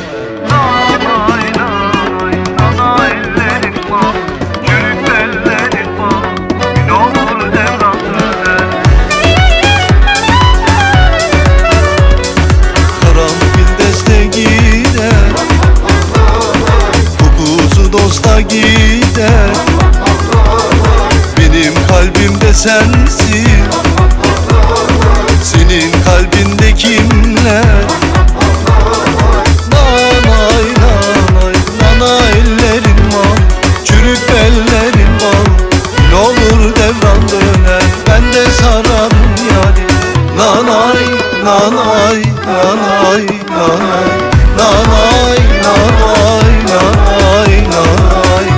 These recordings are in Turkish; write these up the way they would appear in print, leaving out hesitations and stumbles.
Nanay nanay nana ellerin bal, çürük ellerin bal, gün olur devran döner. Karanfil deste gider, kokusu dosta gider. Benim kalbimde sensin, senin kalbinde kimler? Nanay nanay nana ellerin bal, çürük ellerin bal, ne olur devran döner, ben de sararım yani. Nanay nanay nanay nanay nanay nanay nanay nanay.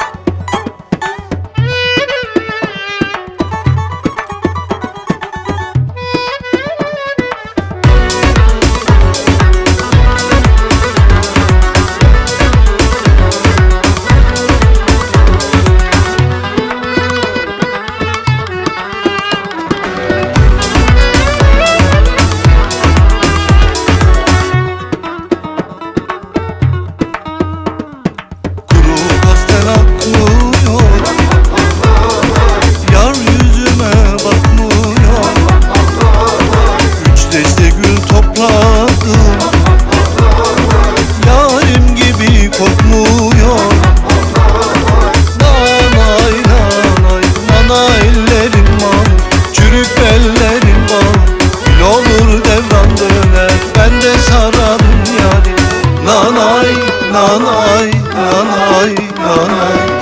Yar yüzüme bakmıyor, üç deste gül topladım, yarim gibi kokmuyor. Nanay nanay nana ellerin bal, çürük ellerin bal, ne olur devran döner, ben de sararım yani. Nanay nanay nanay nanay.